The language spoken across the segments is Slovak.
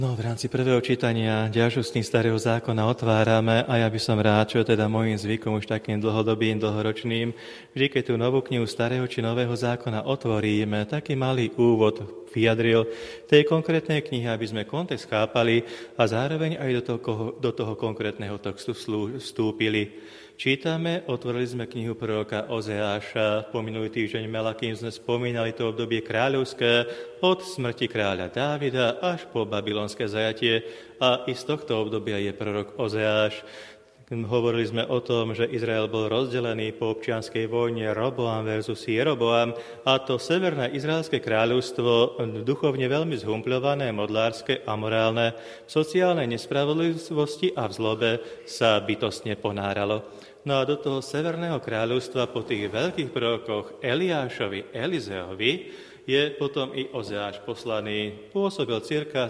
No, v rámci prvého čítania ďalšustní starého zákona otvárame a ja by som rád, čo je teda môjim zvykom už takým dlhodobým, dlhoročným, vždy keď tú novú knihu starého či nového zákona otvoríme, taký malý úvod vyjadril tej konkrétnej knihy, aby sme kontext chápali a zároveň aj do toho konkrétneho textu vstúpili. Čítame, otvorili sme knihu proroka Ozeáša, po minulý týždeň Melakým sme spomínali to obdobie kráľovské od smrti kráľa Dávida až po babylonské zajatie a i z tohto obdobia je prorok Ozeáš. Hovorili sme o tom, že Izrael bol rozdelený po občianskej vojne Roboam versus Jeroboam a to severné izraelské kráľovstvo duchovne veľmi zhumpľované, modlárske, amorálne, v sociálnej nespravodlivosti a v zlobe sa bytostne ponáralo. No a do toho severného kráľovstva po tých veľkých prorokoch Eliášovi, Elizeovi je potom i Ozeáš poslaný. Pôsobil cirka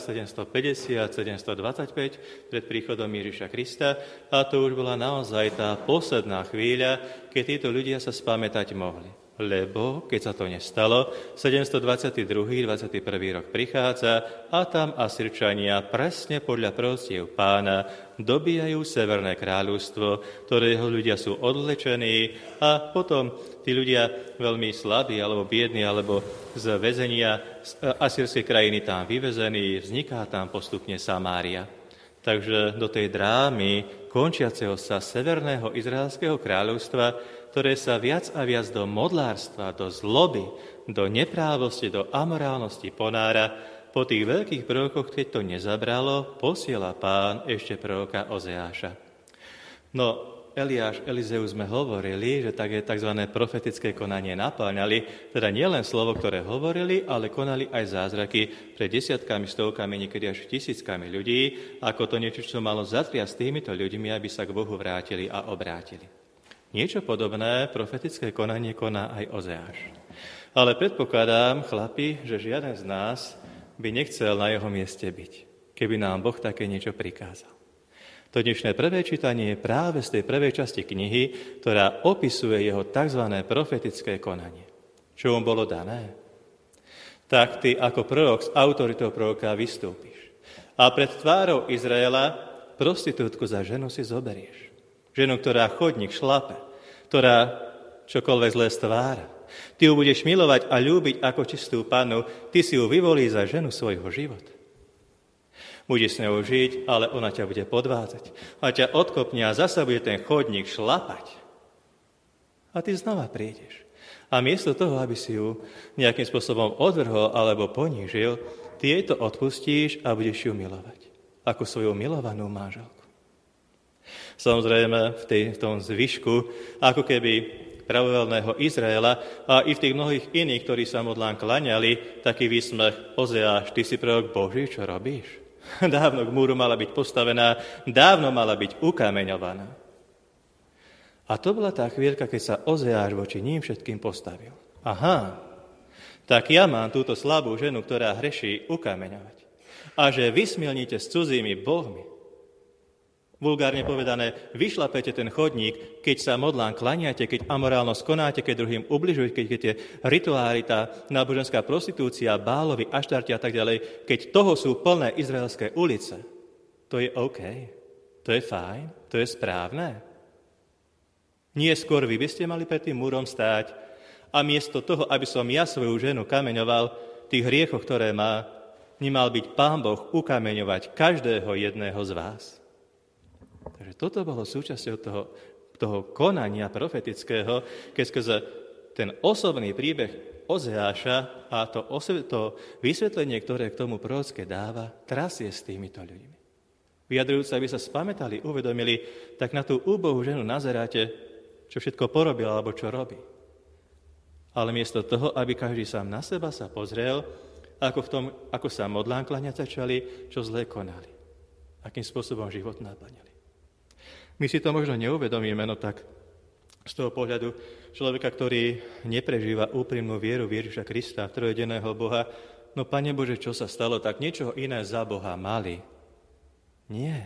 750-725 pred príchodom Ježiša Krista a to už bola naozaj tá posledná chvíľa, keď títo ľudia sa spamätať mohli. Lebo, keď sa to nestalo, 722. 21. rok prichádza a tam Asyrčania presne podľa proroctiev Pána dobíjajú severné kráľovstvo, ktorého ľudia sú odvlečení a potom tí ľudia veľmi slabí alebo biední alebo z väzenia z asyrskej krajiny tam vyvezení, vzniká tam postupne Samária. Takže do tej drámy končiaceho sa severného izraelského kráľovstva, ktoré sa viac a viac do modlárstva, do zloby, do neprávosti, do amorálnosti ponára, po tých veľkých prorokoch, keď to nezabralo, posiela Pán ešte proroka Ozeáša. No, Eliáš, Elizeus sme hovorili, že tak je tzv. Profetické konanie napĺňali, teda nielen slovo, ktoré hovorili, ale konali aj zázraky pred desiatkami, stovkami, niekedy až tisíckami ľudí, ako to niečo, čo malo zatriasť týmito ľuďmi, aby sa k Bohu vrátili a obrátili. Niečo podobné profetické konanie koná aj Ozeáš. Ale predpokladám, chlapi, že žiaden z nás by nechcel na jeho mieste byť, keby nám Boh také niečo prikázal. To dnešné prvé čítanie je práve z tej prvej časti knihy, ktorá opisuje jeho tzv. Profetické konanie. Čo mu bolo dané? Tak ty ako prorok s autoritou proroka vystúpiš. A pred tvárou Izraela prostitútku za ženu si zoberieš. Ženu, ktorá chodník šlape, ktorá čokoľvek zlé stvára. Ty ju budeš milovať a ľúbiť ako čistú pannu, ty si ju vyvolíš za ženu svojho života. Budeš s ňou žiť, ale ona ťa bude podvádzať. A ťa odkopne a zasa bude ten chodník šlapať. A ty znova prídeš. A miesto toho, aby si ju nejakým spôsobom odvrhol alebo ponížil, ty jej to odpustíš a budeš ju milovať. Ako svoju milovanú manželku. Samozrejme, v tom zvyšku, ako keby pravoverného Izraela a i v tých mnohých iných, ktorí sa modlám klaňali, taký výsmech: Ozeáš, ty si prorok Boží, čo robíš? Dávno k múru mala byť postavená, dávno mala byť ukameňovaná. A to bola tá chvíľka, keď sa Ozeáš voči ním všetkým postavil. Aha, tak ja mám túto slabú ženu, ktorá hreší, ukameňovať. A že vysmielnite s cudzými bohmi. Vulgárne povedané, vyšlapete ten chodník, keď sa modlám klaniate, keď amorálnosť konáte, keď druhým ubližujete, keď je rituály, tá náboženská prostitúcia, Bálovi, Aštarti a tak ďalej, keď toho sú plné izraelské ulice, to je OK, to je fajn, to je správne. Nie skôr vy by ste mali pred tým múrom stáť a miesto toho, aby som ja svoju ženu kameňoval, tých hriechoch, ktoré má, nemal byť Pán Boh ukameňovať každého jedného z vás. Takže toto bolo súčasťou toho konania profetického, keď skrze ten osobný príbeh Ozeáša a to vysvetlenie, ktoré k tomu prorocké dáva, trasie s týmito ľuďmi. Vyjadrujúce, aby sa spamätali, uvedomili, tak na tú úbohú ženu nazeráte, čo všetko porobil alebo čo robí. Ale miesto toho, aby každý sám na seba sa pozrel, ako sa modlám kláňať začali, čo zlé konali. Akým spôsobom život naplňali. My si to možno neuvedomíme, no tak z toho pohľadu človeka, ktorý neprežíva úprimnú vieru v Ježiša Krista, v trojedenného Boha, no Pane Bože, čo sa stalo, tak niečo iné za Boha mali. Nie.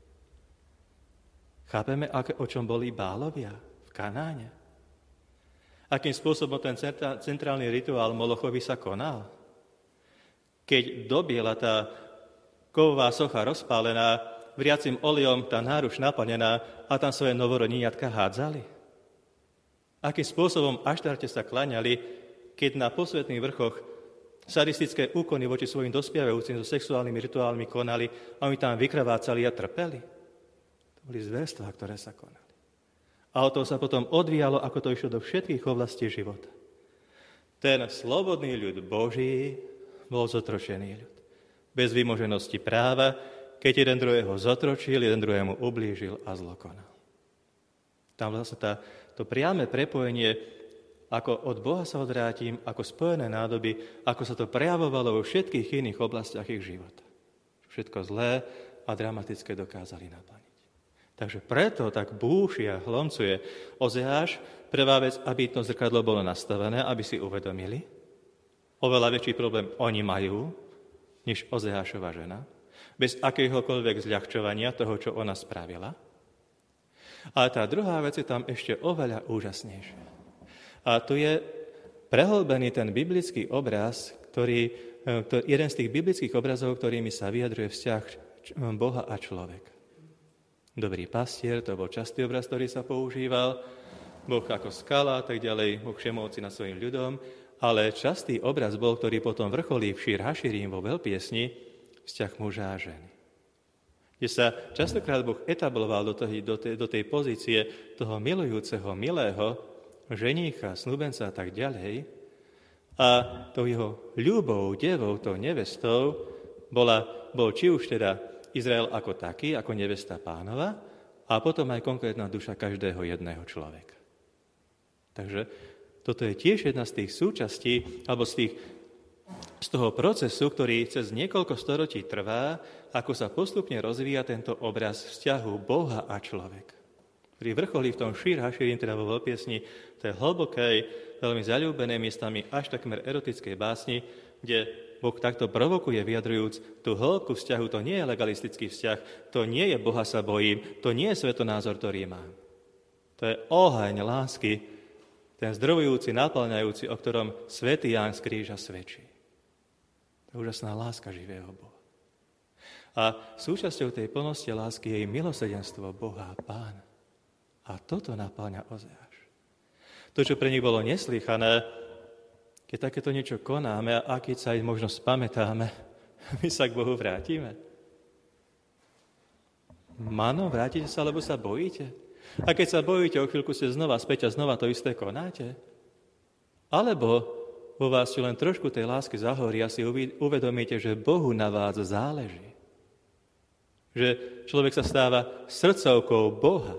Chápeme, o čom boli Bálovia v Kanáne? Akým spôsobom ten centrálny rituál Molochovi sa konal? Keď dobiela tá kovová socha rozpálená, vriacim olejom tá náruč naplnená a tam svoje novorodeniatka hádzali? Akým spôsobom Aštarte sa kláňali, keď na posvetných vrchoch sadistické úkony voči svojim dospievajúcim so sexuálnymi rituálmi konali a oni tam vykrvácali a trpeli? To boli zverstvá, ktoré sa konali. A o to sa potom odvíjalo, ako to išlo do všetkých oblastí života. Ten slobodný ľud Boží bol zotročený ľud. Bez vymoženosti práva, keď jeden druhého zotročil, jeden druhému ublížil a zlo konal. Tam vlastne to priame prepojenie, ako od Boha sa odvrátim, ako spojené nádoby, ako sa to prejavovalo vo všetkých iných oblastiach ich života. Všetko zlé a dramatické dokázali naplniť. Takže preto tak búši a hlomcuje Ozeáš. Prvá vec, aby to zrkadlo bolo nastavené, aby si uvedomili. Oveľa väčší problém oni majú, než Ozeášova žena. Bez akéhokoľvek zľahčovania toho, čo ona spravila. A tá druhá vec je tam ešte oveľa úžasnejšia. A tu je prehlbený ten biblický obraz, jeden z tých biblických obrazov, ktorými sa vyjadruje vzťah Boha a človeka. Dobrý pastier, to bol častý obraz, ktorý sa používal, Boh ako skala a tak ďalej, Boh všemovci nad svojim ľudom, ale častý obraz bol, ktorý potom vrcholí v Šír Haširim vo veľpiesni, vzťah muža a ženy. Kde sa častokrát Boh etabloval do tej pozície toho milujúceho, milého, ženícha, snúbenca a tak ďalej. A tou jeho ľubou, devou, tou nevestou bol či už teda Izrael ako taký, ako nevesta Pánova, a potom aj konkrétna duša každého jedného človeka. Takže toto je tiež jedna z tých súčastí, alebo z toho procesu, ktorý cez niekoľko storočí trvá, ako sa postupne rozvíja tento obraz vzťahu Boha a človeka. Ktorý vrcholí v tom Šír Haširim, teda vo veľpiesni, tej hlbokej, veľmi zaľúbenej miestami až takmer erotickej básni, kde Boh takto provokuje, vyjadrujúc tú hĺbku vzťahu. To nie je legalistický vzťah, to nie je Boha sa bojím, to nie je svetonázor, ktorý mám. To je oheň lásky, ten zdrojujúci, naplňajúci, o ktorom svätý Ján z kríža svedčí. To je úžasná láska živého Boha. A súčasťou tej plnosti lásky je jej milosrdenstvo Boha a Pána. A toto naplňa Ozeáš. To, čo pre nich bolo neslýchané, keď takéto niečo konáme a keď sa aj možno spamätáme, my sa k Bohu vrátime. Mano, vrátite sa, lebo sa bojíte? A keď sa bojíte, o chvíľku ste znova späť a znova to isté konáte? Alebo vo vás len trošku tej lásky zahorí a si uvedomíte, že Bohu na vás záleží. Že človek sa stáva srdcovkou Boha.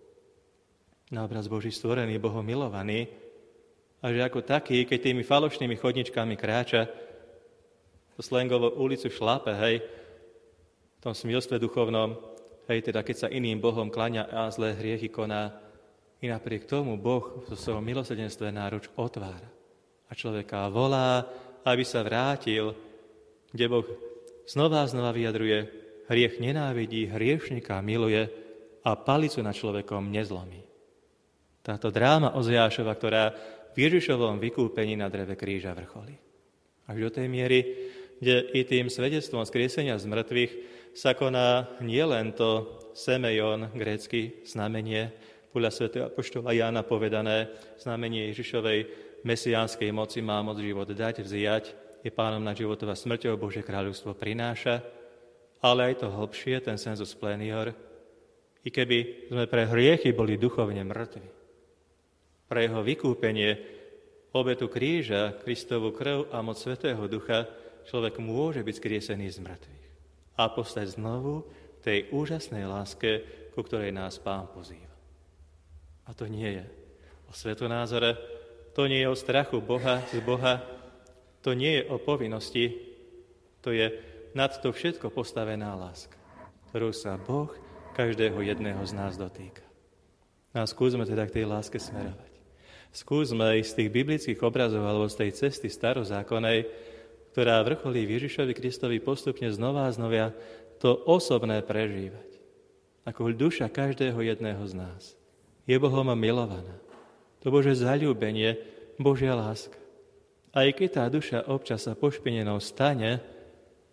Na obraz Boží stvorený, Bohom milovaný, a že ako taký, keď tými falošnými chodničkami kráča, to slangovo ulicu šlape, hej, v tom smilstve duchovnom, hej, teda keď sa iným Bohom kláňa a zlé hriechy koná, i napriek tomu Boh vo svojom milosrdenstve náruč otvára. A človeka volá, aby sa vrátil, kde Boh znova vyjadruje, hriech nenávidí, hriešnika miluje a palicu nad človekom nezlomí. Táto dráma Ozeášova, ktorá v Ježišovom vykúpení na dreve kríža vrcholí. Až do tej miery, kde i tým svedectvom skriesenia z mŕtvych sa koná nielen to semeion, grécky znamenie, podľa svätého apoštola Jána povedané, znamenie Ježišovej mesiánskej moci má moc život dať, vzijať, je pánom nad životom a smrťou, Božie kráľovstvo prináša, ale aj to hlbšie, ten sensus plenior, i keby sme pre hriechy boli duchovne mŕtvi, pre jeho vykúpenie, obetu kríža, Kristovu krv a moc Svätého Ducha, človek môže byť skriesený z mŕtvych a postať znovu tej úžasnej láske, ku ktorej nás Pán pozýva. A to nie je o svetonázore, to nie je o strachu z Boha, to nie je o povinnosti, to je nad to všetko postavená láska, ktorou sa Boh každého jedného z nás dotýka. A skúsme teda k tej láske smerovať. Skúsme z tých biblických obrazov alebo z tej cesty starozákonnej, ktorá vrcholí v Ježišovi Kristovi postupne znova a znova to osobné prežívať. Ako duša každého jedného z nás je Bohom milovaná. To Božie zaľúbenie, Božia láska. Aj keď tá duša občas sa pošpinenou stane,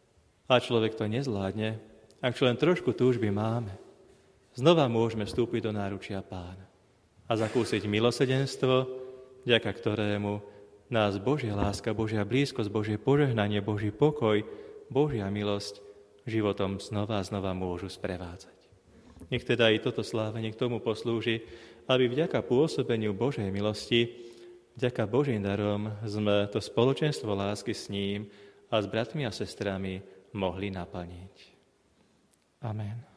A človek to nezvládne, ak čo len trošku túžby máme, znova môžeme vstúpiť do náručia Pána a zakúsiť milosrdenstvo, vďaka ktorému nás Božia láska, Božia blízkosť, Božie požehnanie, Boží pokoj, Božia milosť životom znova a znova môžu sprevádzať. Nech teda i toto slávenie k tomu poslúži, aby vďaka pôsobeniu Božej milosti, vďaka Božím darom sme to spoločenstvo lásky s ním a s bratmi a sestrami mohli naplniť. Amen.